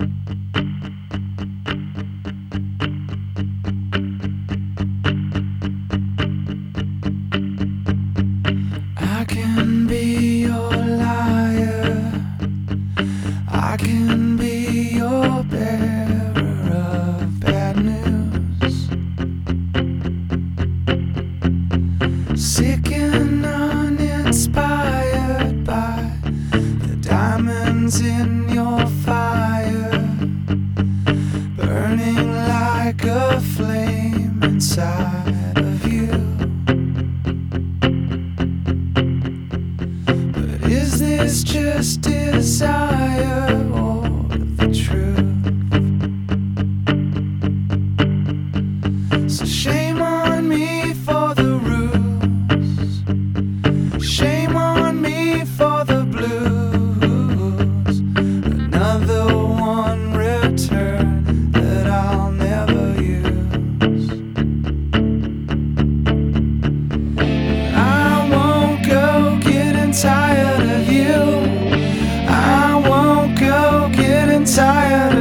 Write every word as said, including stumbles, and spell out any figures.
I can be your liar, I can be your bearer of bad news, sick and uninspired by the diamonds in your fire, burning like a flame inside of you. Is this just desire or the truth? So shame on me for the ruse, shame on me for the blues. Another one return that I'll never use. I won't go getting tired of you, I won't go getting tired